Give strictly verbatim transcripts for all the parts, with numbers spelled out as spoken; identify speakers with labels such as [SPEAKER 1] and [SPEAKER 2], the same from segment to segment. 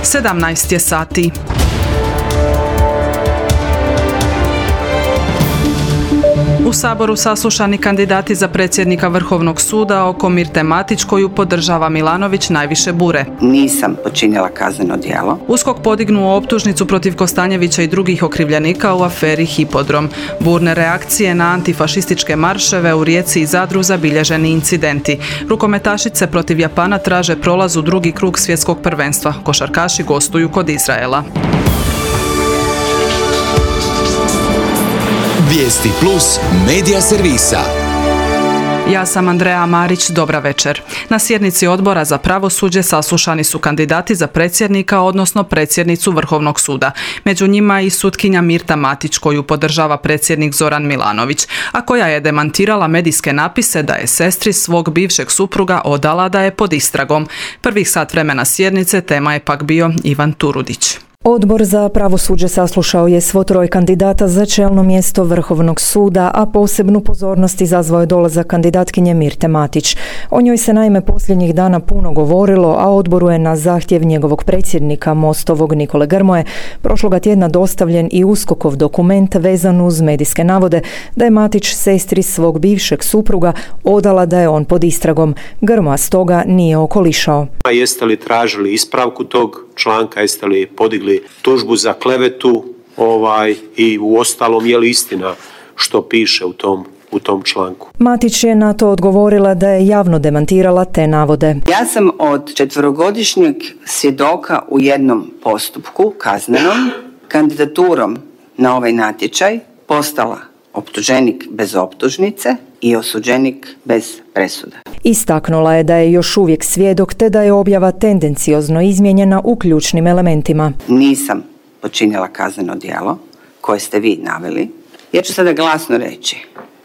[SPEAKER 1] sedamnaest je sati. U Saboru saslušani kandidati za predsjednika Vrhovnog suda oko Mirte Matić, koju podržava Milanović, najviše bure.
[SPEAKER 2] Nisam počinila kazneno djelo.
[SPEAKER 1] USKOK podignuo optužnicu protiv Kostanjevića i drugih okrivljenika u aferi Hipodrom. Burne reakcije na antifašističke marševe u Rijeci i Zadru zabilježeni incidenti. Rukometašice protiv Japana traže prolaz u drugi krug svjetskog prvenstva. Košarkaši gostuju kod Izraela.
[SPEAKER 3] Vijesti plus medija servisa.
[SPEAKER 1] Ja sam Andreja Marić, dobra večer. Na sjednici Odbora za pravosuđe saslušani su kandidati za predsjednika, odnosno predsjednicu Vrhovnog suda. Među njima i sutkinja Mirta Matić, koju podržava predsjednik Zoran Milanović, a koja je demantirala medijske napise da je sestri svog bivšeg supruga odala da je pod istragom. Prvih sat vremena sjednice tema je pak bio Ivan Turudić.
[SPEAKER 4] Odbor za pravosuđe saslušao je svo troje kandidata za čelno mjesto Vrhovnog suda, a posebnu pozornost izazvao je dolazak kandidatkinje Mirte Matić. O njoj se naime posljednjih dana puno govorilo, a odboru je na zahtjev njegovog predsjednika Mostovog Nikole Grmoje prošloga tjedna dostavljen i USKOK-ov dokument vezan uz medijske navode da je Matić sestri svog bivšeg supruga odala da je on pod istragom. Grmoja stoga nije okolišao.
[SPEAKER 5] A jeste li tražili ispravku tog članka, jeste li podigli tužbu za klevetu, ovaj, i u ostalom je li istina što piše u tom, u tom članku?
[SPEAKER 4] Matić je na to odgovorila da je javno demantirala te navode.
[SPEAKER 2] Ja sam od četverogodišnjeg svjedoka u jednom postupku kaznenom kandidaturom na ovaj natječaj postala optuženik bez optužnice i osuđenik bez presude.
[SPEAKER 4] Istaknula je da je još uvijek svjedok te da je objava tendenciozno izmijenjena u ključnim elementima.
[SPEAKER 2] Nisam počinila kazneno djelo koje ste vi naveli. Ja ću sada glasno reći.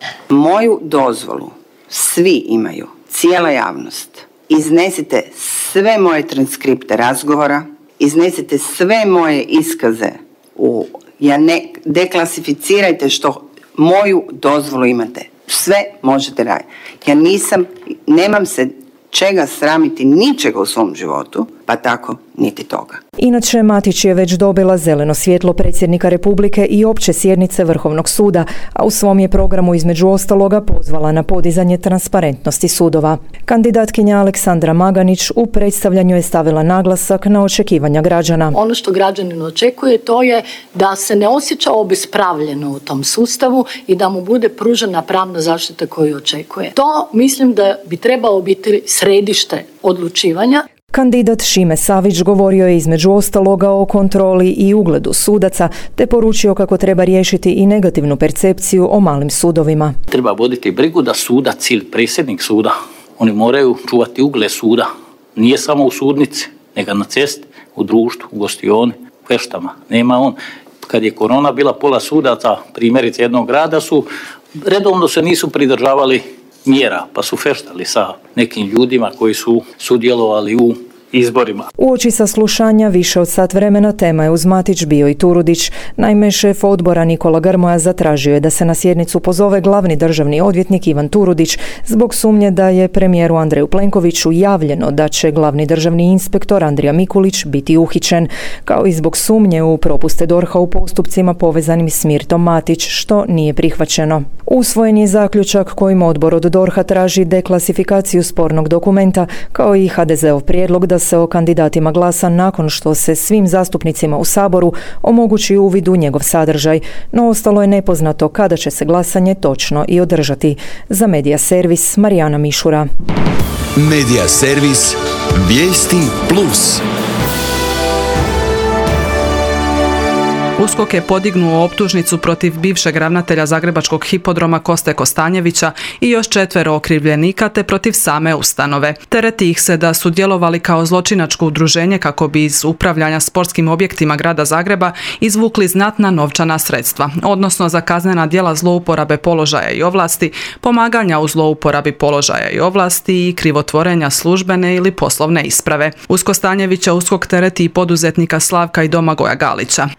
[SPEAKER 2] Moju dozvolu svi imaju, cijela javnost. Iznesite sve moje transkripte razgovora, iznesite sve moje iskaze u, ja ne deklasificirajte što moju dozvolu imate. Sve možete raditi. Ja nisam, nemam se čega sramiti ničega u svom životu, pa tako niti toga.
[SPEAKER 4] Inače, Matić je već dobila zeleno svjetlo predsjednika Republike i opće sjednice Vrhovnog suda, a u svom je programu između ostaloga pozvala na podizanje transparentnosti sudova. Kandidatkinja Aleksandra Maganić u predstavljanju je stavila naglasak na očekivanja građana.
[SPEAKER 6] Ono što građanin očekuje to je da se ne osjeća obespravljeno u tom sustavu i da mu bude pružena pravna zaštita koju očekuje. To mislim da bi trebalo biti središte odlučivanja.
[SPEAKER 4] Kandidat Šime Savić govorio je između ostaloga o kontroli i ugledu sudaca, te poručio kako treba riješiti i negativnu percepciju o malim sudovima.
[SPEAKER 7] Treba voditi brigu da sudac ili predsjednik suda, oni moraju čuvati ugled suda. Nije samo u sudnici, nego na cesti, u društvu, u gostioni, u feštama. Nema on. Kad je korona bila, pola sudaca, primjerice jednog grada, su redovno se nisu pridržavali mjera, pa su feštali sa nekim ljudima koji su sudjelovali u izborima.
[SPEAKER 4] Uoči saslušanja više od sat vremena tema je uz Matić bio i Turudić. Naime, šef odbora Nikola Grmoja zatražio je da se na sjednicu pozove glavni državni odvjetnik Ivan Turudić zbog sumnje da je premijeru Andreju Plenkoviću javljeno da će glavni državni inspektor Andrija Mikulić biti uhićen, kao i zbog sumnje u propuste DORH-a u postupcima povezanim s Mirtom Matić, što nije prihvaćeno. Usvojen je zaključak kojim odbor od DORH-a traži deklasifikaciju spornog dokumenta, kao i ha de zeov prijedlog da se o kandidatima glasa nakon što se svim zastupnicima u Saboru omogući uvid u njegov sadržaj, no ostalo je nepoznato kada će se glasanje točno i održati. Za Medija servis Marijana Mišura.
[SPEAKER 3] Medija servis Vijesti plus.
[SPEAKER 1] USKOK je podignuo optužnicu protiv bivšeg ravnatelja zagrebačkog hipodroma Koste Kostanjevića i još četvero okrivljenika te protiv same ustanove. Tereti ih se da su djelovali kao zločinačko udruženje kako bi iz upravljanja sportskim objektima grada Zagreba izvukli znatna novčana sredstva, odnosno za kaznena djela zlouporabe položaja i ovlasti, pomaganja u zlouporabi položaja i ovlasti i krivotvorenja službene ili poslovne isprave. Uz Kostanjevića USKOK tereti i poduzetnika Slavka i Domagoja Galića, a optužnica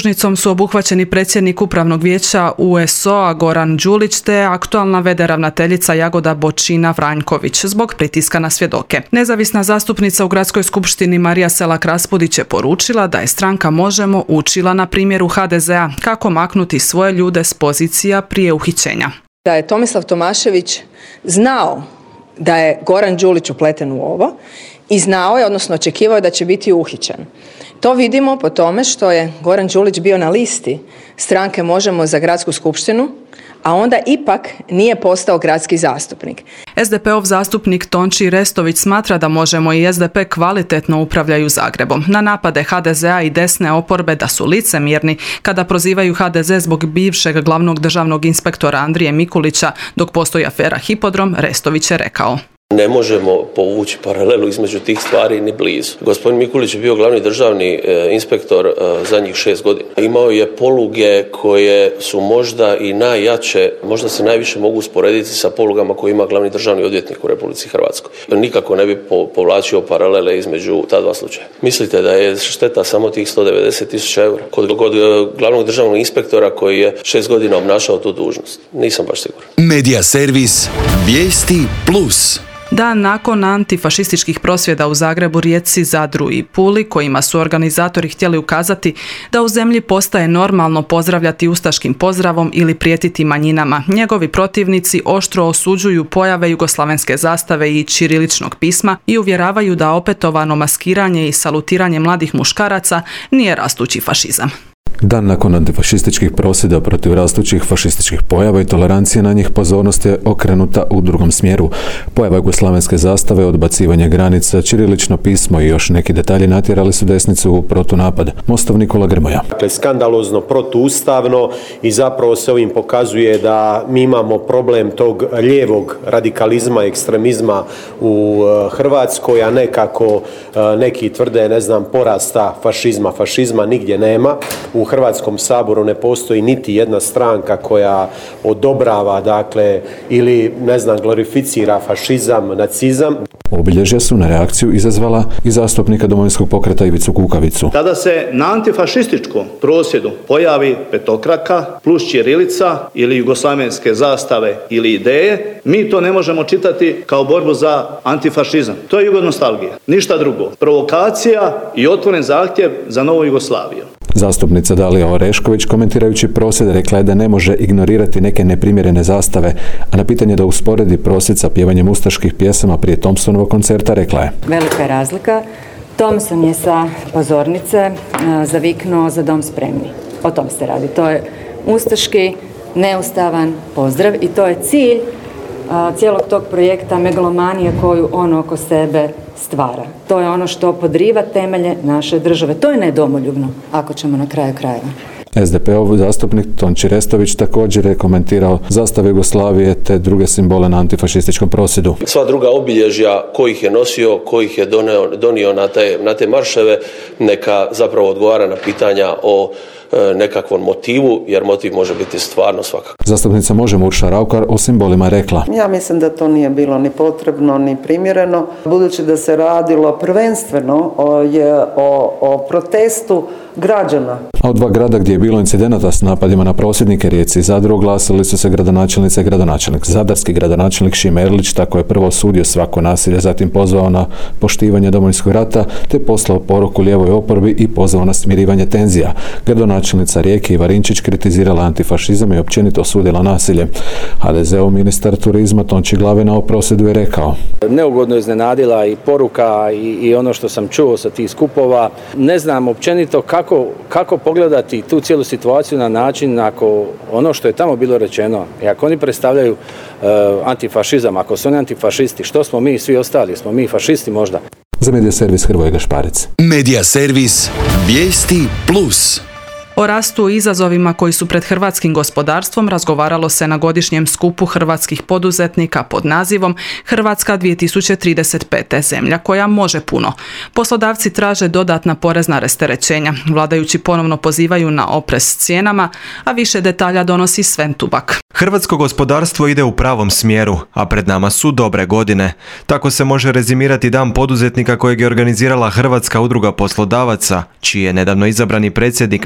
[SPEAKER 1] optužnicom su obuhvaćeni predsjednik Upravnog vijeća U S O-a Goran Đulić te aktualna v d ravnateljica Jagoda Bočina Vranjković zbog pritiska na svjedoke. Nezavisna zastupnica u Gradskoj skupštini Marija Selak Raspudić je poručila da je stranka Možemo učila na primjeru ha de ze a kako maknuti svoje ljude s pozicija prije uhićenja.
[SPEAKER 8] Da je Tomislav Tomašević znao da je Goran Đulić upleten u ovo i znao je, odnosno očekivao je da će biti uhićen. To vidimo po tome što je Goran Đulić bio na listi stranke Možemo za Gradsku skupštinu, a onda ipak nije postao gradski zastupnik.
[SPEAKER 1] es de pe-ov zastupnik Tonči Restović smatra da Možemo i es de pe kvalitetno upravljaju Zagrebom. Na napade ha de ze a i desne oporbe da su licemjerni kada prozivaju ha de ze zbog bivšeg glavnog državnog inspektora Andrije Mikulića dok postoji afera Hipodrom, Restović je rekao.
[SPEAKER 9] Ne možemo povući paralelu između tih stvari ni blizu. Gospodin Mikulić je bio glavni državni e, inspektor e, zadnjih šest godina. Imao je poluge koje su možda i najjače, možda se najviše mogu usporediti sa polugama koje ima glavni državni odvjetnik u Republici Hrvatskoj. Nikako ne bi po, povlačio paralele između ta dva slučaja. Mislite da je šteta samo tih sto devedeset tisuća eura kod, kod glavnog državnog inspektora koji je šest godina obnašao tu dužnost? Nisam baš siguran.
[SPEAKER 3] Medija servis Vijesti plus.
[SPEAKER 1] Dan nakon antifašističkih prosvjeda u Zagrebu, Rijeci, Zadru i Puli, kojima su organizatori htjeli ukazati da u zemlji postaje normalno pozdravljati ustaškim pozdravom ili prijetiti manjinama, njegovi protivnici oštro osuđuju pojave jugoslavenske zastave i ćiriličnog pisma i uvjeravaju da opetovano maskiranje i salutiranje mladih muškaraca nije rastući fašizam.
[SPEAKER 10] Dan nakon antifašističkih prosvjeda protiv rastućih fašističkih pojava i tolerancije na njih pozornost je okrenuta u drugom smjeru. Pojava jugoslavenske zastave, odbacivanje granica, ćirilično pismo i još neki detalji natjerali su desnicu u protunapad. Mostov Nikola Grmoja.
[SPEAKER 5] Dakle, skandalozno, protuustavno i zapravo se ovim pokazuje da mi imamo problem tog lijevog radikalizma, ekstremizma u Hrvatskoj, a ne kako neki tvrde, ne znam, porasta fašizma. Fašizma nigdje nema. U Hrvatskom saboru ne postoji niti jedna stranka koja odobrava, dakle, ili, ne znam, glorificira fašizam, nacizam.
[SPEAKER 10] Obilježja su na reakciju izazvala i zastupnika Domovinskog pokreta Ivicu Kukavicu.
[SPEAKER 11] Kada se na antifašističkom prosvjedu pojavi petokraka plus ćirilica ili jugoslavenske zastave ili ideje, mi to ne možemo čitati kao borbu za antifašizam. To je jugonostalgija, ništa drugo. Provokacija i otvoren zahtjev za novu Jugoslaviju.
[SPEAKER 10] Zastupnica Dalija Orešković komentirajući prosvjed rekla je da ne može ignorirati neke neprimjerene zastave, a na pitanje da usporedi prosvjed sa pjevanjem ustaških pjesama prije Thompsonovog koncerta rekla je:
[SPEAKER 12] Velika je razlika. Thompson je sa pozornice zaviknuo Za dom spremni. O tom se radi. To je ustaški, neustavan pozdrav i to je cilj cijelog tog projekta megalomanije koju on oko sebe stvara. To je ono što podriva temelje naše države. To je nedomoljubno, ako ćemo na kraju krajeva.
[SPEAKER 10] es de pe-ov zastupnik Tonči Restović također je komentirao zastave Jugoslavije te druge simbole na antifašističkom prosvjedu.
[SPEAKER 9] Sva druga obilježja kojih je nosio, kojih je donio, donio na, te, na te marševe, neka zapravo odgovara na pitanja o e, nekakvom motivu, jer motiv može biti stvarno svakako.
[SPEAKER 10] Zastupnica Možemo Urša Raukar o simbolima rekla:
[SPEAKER 13] Ja mislim da to nije bilo ni potrebno, ni primjereno, budući da se radilo prvenstveno o, je, o, o protestu građana.
[SPEAKER 10] A od dva grada gdje je bilo incidenata s napadima na prosvjednike, Rijeci i Zadru, oglasili su se gradonačelnica i gradonačelnik. Zadarski gradonačelnik Šime Erlić tako je prvo osudio svako nasilje, zatim pozvao na poštivanje Domovinskog rata te poslao poruku lijevoj oporbi i pozvao na smirivanje tenzija. Gradonačelnica Rijeke Iva Rinčić kritizirala antifašizam i općenito osudila nasilje. ha de ze-ov ministar turizma Tonči Glavina o prosvjedu je rekao:
[SPEAKER 14] Neugodno iznenadila i poruka i, i ono što sam čuo sa tih skupova. Ne znam općenito kako, kako pogledati tu cijelu situaciju na način ako ono što je tamo bilo rečeno i ako oni predstavljaju uh, antifašizam, ako su oni antifašisti, što smo mi svi ostali? Smo mi fašisti možda?
[SPEAKER 10] Za Medija servis Hrvoje Gašparec.
[SPEAKER 3] Medija servis Vijesti plus.
[SPEAKER 1] O rastu i izazovima koji su pred hrvatskim gospodarstvom razgovaralo se na godišnjem skupu hrvatskih poduzetnika pod nazivom Hrvatska dvije tisuće trideset pete. Zemlja koja može puno. Poslodavci traže dodatna porezna rasterećenja. Vladajući ponovno pozivaju na oprez cijenama, a više detalja donosi Sven Tubak.
[SPEAKER 15] Hrvatsko gospodarstvo ide u pravom smjeru, a pred nama su dobre godine. Tako se može rezimirati dan poduzetnika kojeg je organizirala Hrvatska udruga poslodavaca, čiji je nedavno izabrani predsjednik Mislav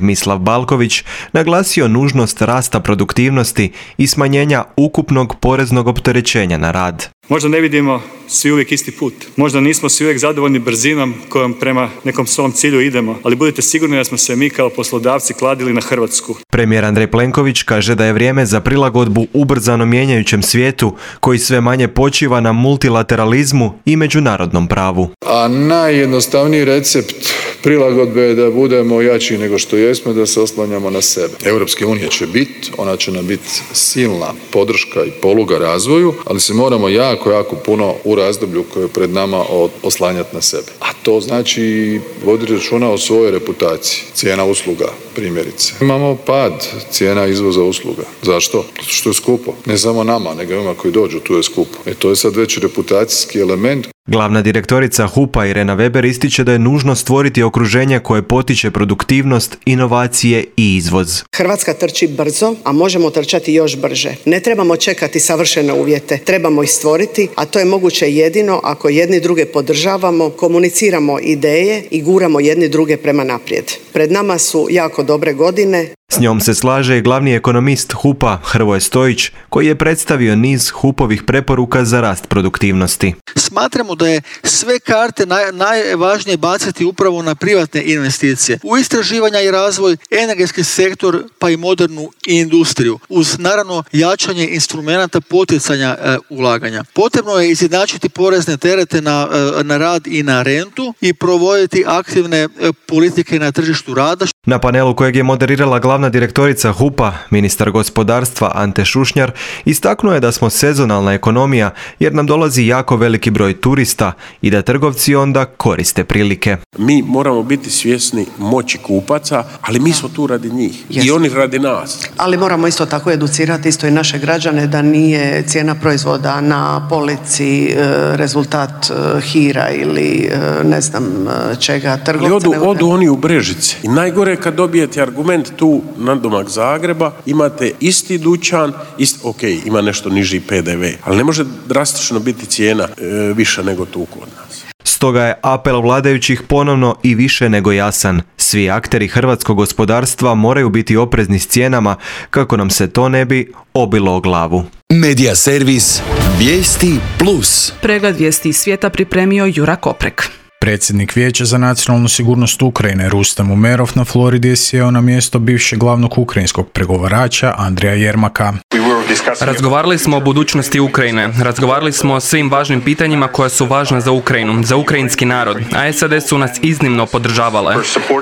[SPEAKER 15] Balković naglasio nužnost rasta produktivnosti i smanjenja ukupnog poreznog opterećenja na rad.
[SPEAKER 16] Možda ne vidimo svi uvijek isti put. Možda nismo svi uvijek zadovoljni brzinom kojom prema nekom svom cilju idemo, ali budite sigurni da smo se mi kao poslodavci kladili na Hrvatsku.
[SPEAKER 15] Premijer Andrej Plenković kaže da je vrijeme za prilagodbu ubrzano mijenjajućem svijetu koji sve manje počiva na multilateralizmu i međunarodnom pravu.
[SPEAKER 17] A najjednostavniji recept prilagodbe je da budemo jači nego što jesmo, da se oslanjamo na sebe. Europske unije će biti, ona će nam biti silna podrška i poluga razvoju, ali se moramo jako, jako puno u razdoblju koje je pred nama oslanjati na sebe. A to znači voditi računa o svojoj reputaciji. Cijena usluga, primjerice. Imamo pad cijena izvoza usluga. Zašto? Zato što je skupo. Ne samo nama, nego ima koji dođu, tu je skupo. E to je sad već reputacijski element.
[SPEAKER 15] Glavna direktorica H U P-a Irena Weber ističe da je nužno stvoriti okruženje koje potiče produktivnost, inovacije i izvoz.
[SPEAKER 18] Hrvatska trči brzo, a možemo trčati još brže. Ne trebamo čekati savršene uvjete, trebamo ih stvoriti, a to je moguće jedino ako jedni druge podržavamo, komuniciramo ideje i guramo jedni druge prema naprijed. Pred nama su jako dobre godine.
[SPEAKER 15] S njom se slaže i glavni ekonomist H U P-a Hrvoje Stojić, koji je predstavio niz H U P-ovih preporuka za rast produktivnosti.
[SPEAKER 19] Smatramo da je sve karte naj, najvažnije baciti upravo na privatne investicije, u istraživanja i razvoj, energetski sektor pa i modernu industriju, uz naravno jačanje instrumenata poticanja e, ulaganja. Potrebno je izjednačiti porezne terete na, e, na rad i na rentu i provoditi aktivne e, politike na tržištu rada.
[SPEAKER 15] Na panelu kojeg je moderirala glavna direktorica H U P-a, ministar gospodarstva Ante Šušnjar, istaknuo je da smo sezonalna ekonomija jer nam dolazi jako veliki broj turista i da trgovci onda koriste prilike.
[SPEAKER 20] Mi moramo biti svjesni moći kupaca, ali mi smo tu radi njih. Yes. I oni radi nas.
[SPEAKER 18] Ali moramo isto tako educirati isto i naše građane da nije cijena proizvoda na polici rezultat hira ili ne znam čega trgovca.
[SPEAKER 20] Ali odu, odu oni u Brežice. I najgore kad dobijete argument tu nadomak Zagreba, imate isti dućan, isti, ok, ima nešto niži P D V, ali ne može drastično biti cijena e, više nego tu kod nas.
[SPEAKER 15] Stoga je apel vladajućih ponovno i više nego jasan. Svi akteri hrvatskog gospodarstva moraju biti oprezni s cijenama kako nam se to ne bi obilo o glavu.
[SPEAKER 3] Medija servis Vijesti Plus.
[SPEAKER 1] Pregled vijesti iz svijeta pripremio Jura Koprek.
[SPEAKER 21] Predsjednik Vijeća za nacionalnu sigurnost Ukrajine Rustem Umerov na Floridi je sjeo na mjesto bivšeg glavnog ukrajinskog pregovarača Andrija Jermaka.
[SPEAKER 22] Razgovarali smo o budućnosti Ukrajine, razgovarali smo o svim važnim pitanjima koja su važna za Ukrajinu, za ukrajinski narod, a S A D su nas iznimno podržavale.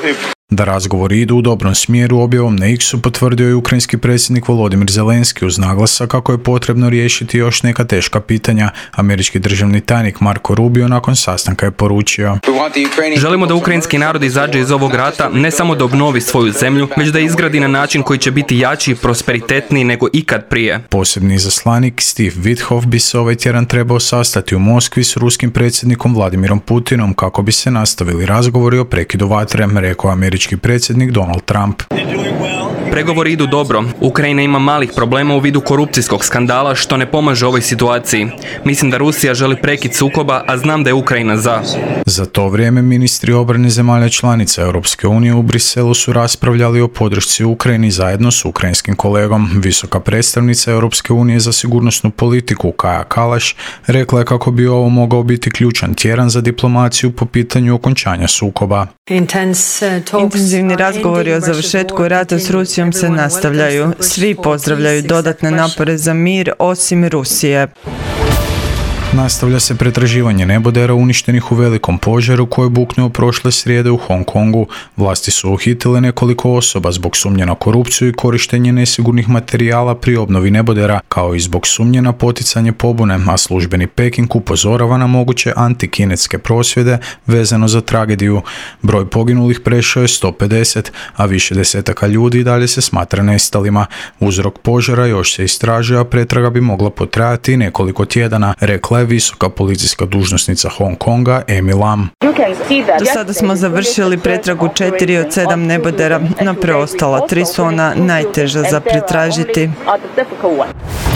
[SPEAKER 21] Da razgovori idu u dobrom smjeru, objavom na X-u potvrdio je ukrajinski predsjednik Volodimir Zelenski uz naglasak kako je potrebno riješiti još neka teška pitanja. Američki državni tajnik Marko Rubio nakon sastanka je poručio:
[SPEAKER 22] Želimo da ukrajinski narod izađe iz ovog rata, ne samo da obnovi svoju zemlju, već da izgradi na način koji će biti jači i prosperitetniji nego ikad prije.
[SPEAKER 21] Posebni izaslanik Steve Withoff bi se ovaj tjedan trebao sastati u Moskvi s ruskim predsjednikom Vladimirom Putinom kako bi se nastavili razgovori o prekidu vatre, rekao američki predsjednik Donald Trump.
[SPEAKER 22] Pregovori idu dobro. Ukrajina ima malih problema u vidu korupcijskog skandala što ne pomaže ovoj situaciji. Mislim da Rusija želi prekid sukoba, a znam da je Ukrajina za.
[SPEAKER 21] Za to vrijeme ministri obrane zemalja članica Europske unije u Briselu su raspravljali o podršci Ukrajini zajedno s ukrajinskim kolegom. Visoka predstavnica Europske unije za sigurnosnu politiku Kaja Kalaš rekla je kako bi ovo mogao biti ključan tjedan za diplomaciju po pitanju okončanja sukoba.
[SPEAKER 23] Intenzivni razgovori o završetku rata s Rusijom se nastavljaju. Svi pozdravljaju dodatne napore za mir osim Rusije.
[SPEAKER 21] Nastavlja se pretraživanje nebodera uništenih u velikom požaru koji je buknuo prošle srijede u Hong Kongu. Vlasti su uhitile nekoliko osoba zbog sumnje na korupciju i korištenje nesigurnih materijala pri obnovi nebodera, kao i zbog sumnje na poticanje pobune, a službeni Peking upozorava na moguće antikinetske prosvjede vezano za tragediju. Broj poginulih prešao je sto pedeset, a više desetaka ljudi i dalje se smatra nestalima. Uzrok požara još se istražuje, a pretraga bi mogla potrajati nekoliko tjedana, rekla je visoka policijska dužnosnica Hong Konga Amy Lam.
[SPEAKER 23] Do sada smo završili pretragu četiri od sedam nebodera, no preostala tri su ona najteža za pretražiti.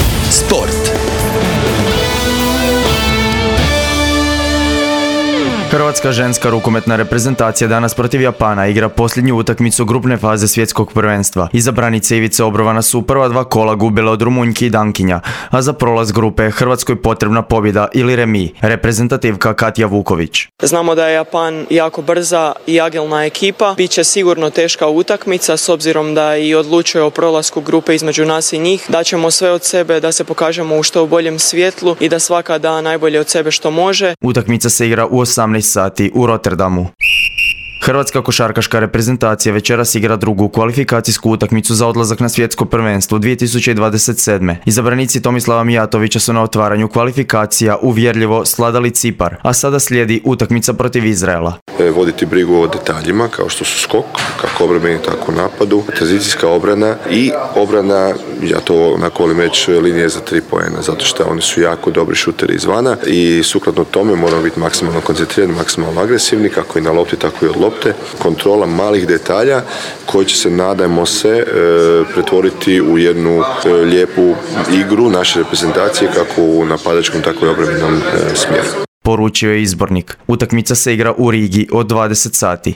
[SPEAKER 3] Sport.
[SPEAKER 2] Hrvatska ženska rukometna reprezentacija danas protiv Japana igra posljednju utakmicu grupne faze svjetskog prvenstva. Izabranice Ivice Obrovana su prva dva kola gubile od Rumunjki i Dankinja, a za prolaz grupe je Hrvatskoj potrebna pobjeda ili remi. Reprezentativka Katja Vuković.
[SPEAKER 6] Znamo da je Japan jako brza i agilna ekipa. Biće sigurno teška utakmica s obzirom da i odlučuje o prolasku grupe između nas i njih. Daćemo sve od sebe da se pokažemo u što boljem svjetlu i da svaka da najbolje od sebe što može.
[SPEAKER 2] Utakmica se igra u osamnaest sati u Rotterdamu. Hrvatska košarkaška reprezentacija večeras igra drugu kvalifikacijsku utakmicu za odlazak na svjetsko prvenstvo dvije tisuće dvadeset sedme. Izabranici Tomislava Mijatovića su na otvaranju kvalifikacija uvjerljivo sladali Cipar, a sada slijedi utakmica protiv Izraela.
[SPEAKER 7] Voditi brigu o detaljima kao što su skok, kako obrambeni tako napadu, tranzicijska obrana i obrana, ja to onako volim reći, linije za tri poena, zato što oni su jako dobri šuteri izvana i sukladno tome moramo biti maksimalno koncentrirani, maksimalno agresivni, kako i na lopti, tako i od lopte. Kontrola malih detalja koji će se, nadajmo se, e, pretvoriti u jednu e, lijepu igru naše reprezentacije kako u napadačkom, tako i obrambenom e, smjeru.
[SPEAKER 2] Poručio je izbornik. Utakmica se igra u Rigi od dvadeset sati.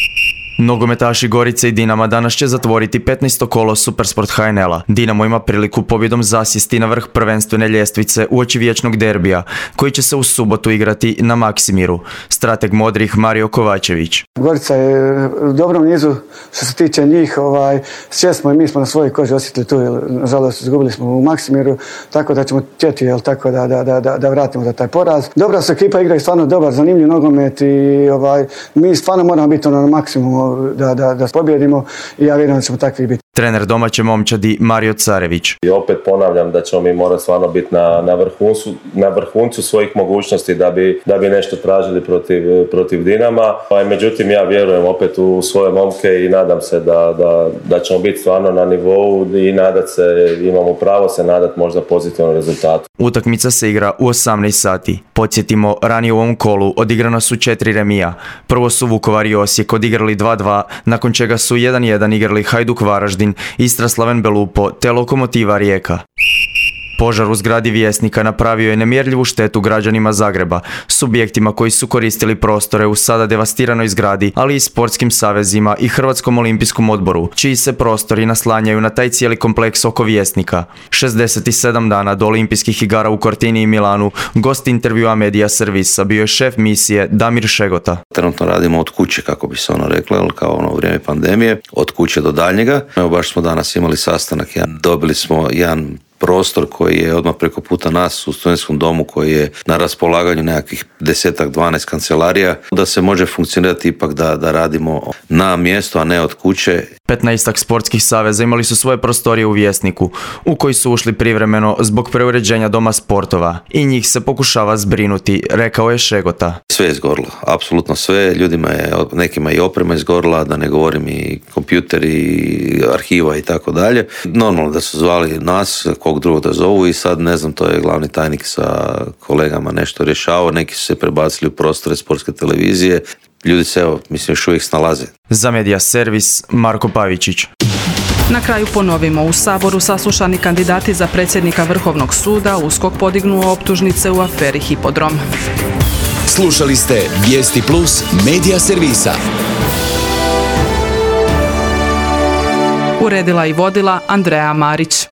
[SPEAKER 2] Nogometaši Gorice i Dinama danas će zatvoriti petnaesto kolo Supersport H N L-a. Dinamo ima priliku pobjedom zasjesti na vrh prvenstvene ljestvice uoči vječnog derbija, koji će se u subotu igrati na Maksimiru. Strateg modrih Mario Kovačević.
[SPEAKER 24] Gorica je u dobrom nizu što se tiče njih. Ovaj, smo i mi smo na svojoj koži osjetili tu, jer nažalost izgubili smo u Maksimiru, tako da ćemo htjeti jel, tako da, da, da, da, da vratimo za taj poraz. Dobra su ekipa, igra i stvarno dobar, zanimljiv nogomet i ovaj, mi stvarno moramo biti ono na maksimumu Da, da, da pobjedimo i ja vjerujem da ćemo takvi biti.
[SPEAKER 2] Trener domaće momčadi Mario Carević.
[SPEAKER 25] I opet ponavljam da ćemo mi morati stvarno biti na, na, vrhuncu, na vrhuncu svojih mogućnosti da bi, da bi nešto tražili protiv, protiv Dinama. Pa, međutim, ja vjerujem opet u svoje momke i nadam se da, da, da ćemo biti stvarno na nivou i nadat se, imamo pravo se nadat možda pozitivnom rezultatu.
[SPEAKER 2] Utakmica se igra u osamnaest sati. Podsjetimo, ranije u ovom kolu odigrana su četiri remija. Prvo su Vukovar i Osijek odigrali dva dva, nakon čega su jedan jedan igrali Hajduk Varaždin, Istra Slaven Belupo te Lokomotiva Rijeka. Požar u zgradi Vjesnika napravio je nemjerljivu štetu građanima Zagreba, subjektima koji su koristili prostore u sada devastiranoj zgradi, ali i sportskim savezima i Hrvatskom olimpijskom odboru, čiji se prostori naslanjaju na taj cijeli kompleks oko Vjesnika. šezdeset sedam dana do olimpijskih igara u Cortini i Milanu, gost intervjua Media Servisa bio je šef misije Damir Šegota.
[SPEAKER 26] Trenutno radimo od kuće, kako bi se ono reklo, kao ono u vrijeme pandemije, od kuće do daljnjega. Evo, baš smo danas imali sastanak, ja, dobili smo jedan prostor koji je odmah preko puta nas u studentskom domu, koji je na raspolaganju nekakvih desetak, dvanaest kancelarija, da se može funkcionirati ipak da, da radimo na mjestu, a ne od kuće.
[SPEAKER 2] petnaestak sportskih saveza imali su svoje prostorije u Vjesniku, u koji su ušli privremeno zbog preuređenja doma sportova i njih se pokušava zbrinuti, rekao je Šegota.
[SPEAKER 26] Sve je izgorilo, apsolutno sve, ljudima je, nekima i oprema izgorila, da ne govorim i kompjuteri, arhiva i tako dalje. Normalno da su zvali nas, kog drugog da zovu i sad ne znam, to je glavni tajnik sa kolegama nešto rješavao, neki su se prebacili u prostore sportske televizije, ljudi se evo, mislim, još uvijek snalaze.
[SPEAKER 2] Za Media Servis, Marko Pavičić.
[SPEAKER 1] Na kraju ponovimo, u Saboru saslušani kandidati za predsjednika Vrhovnog suda, USKOK podignuo optužnice u aferi Hipodrom.
[SPEAKER 3] Slušali ste Vijesti Plus Media Servisa.
[SPEAKER 1] Uredila i vodila Andreja Marić.